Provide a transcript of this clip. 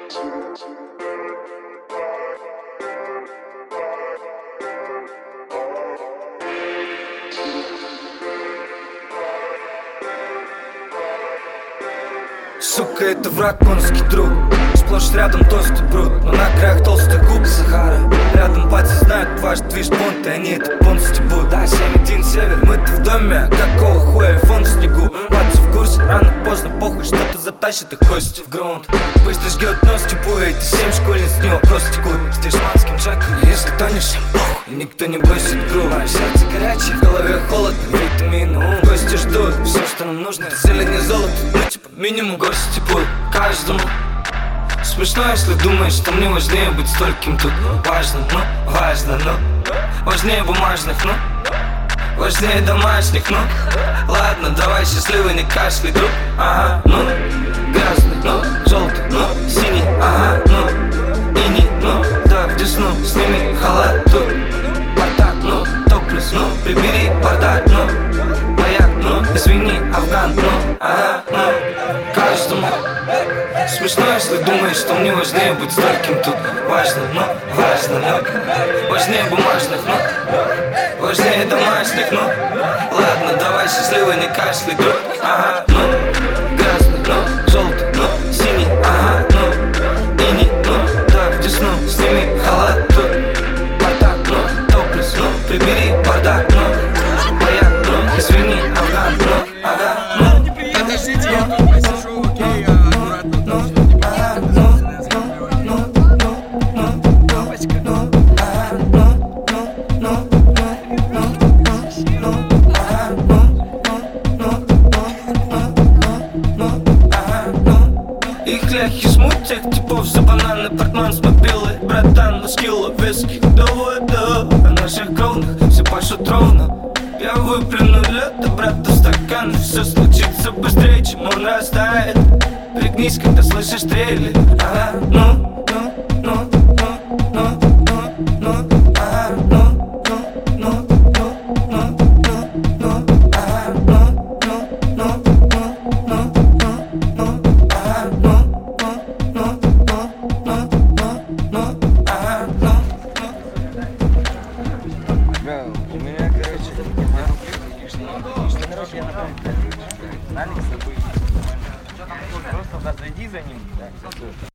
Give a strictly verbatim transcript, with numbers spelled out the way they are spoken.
Сука, это враг, конский друг. Сплошь рядом толстый бруд, но на краях толстый губ Сахара. Рядом пати знают ваш движ понт, и они это понт стебут. Да, семь один север, мы-то в доме, какого хуя фон в снегу. Пати в курсе, рано поздно похуй, что-то затащит их кости в грунт. Быстро жгет нос, типу, эти семь школьниц не вопрос текут. С дешманским джеком, если тонешь, всем похуй, и никто не бросит грубо. Сердце горячее, в голове холодно, витамины, ум. Гости ждут, все, что нам нужно, это зелень и золото, ну типа минимум гости будут каждому. Смешно, если думаешь, что мне важнее быть стольким тут. Важно, ну, важно, ну, важнее бумажных, ну, важнее домашних, ну. Ладно, давай счастливый, не кашляй, друг. Ага, ну, грязный, ну, желтый, ну, синий, ага, ну, ини, ну, давай в десну, сними халат тут. Бардак, ну, топлес, ну, прибери бардак, ну, маяк, ну, извини, афган, ну, ага, ну, каждому. Смешно, если думаешь, что мне важнее быть стольким тут. Важно, но важно, но важнее бумажных, но важнее домашних, ну. Ладно, давай счастливый, не кашляй, друг. Ага, ну, грязный, ну, желтый, ну, синий, ага, ну, ини, ну, давай в десну, сними халат тут. Бардак, ну, топлес, ну, прибери бардак, ну, маяк, ну, извини, афган, ну, ага, ну. Подождите, я тут посижу, окей, аккуратно должен не их ляхи жмут тех типов за бананы, портман с мобилой. Братан, на скиллу виски довода. О наших кровных все пашут ровно. Я выплюну лето, брата, стакан. Все случится быстрее, чем он растает. Пригнись, когда слышишь стрели. Ага, ну, ну, ну, ну, ну, ну, ну, ага, ну, ну, ну, ну, ну, ну, ну, ага, ну, ну, ну, ну, ну, ну, ну, ага, ну, ну, ну, ну, ну, ну, ага, ну. Бля, у меня, короче, я рублей лишний, лишний народ, я напомню, Алекс забыл. Просто зайди за ним, да,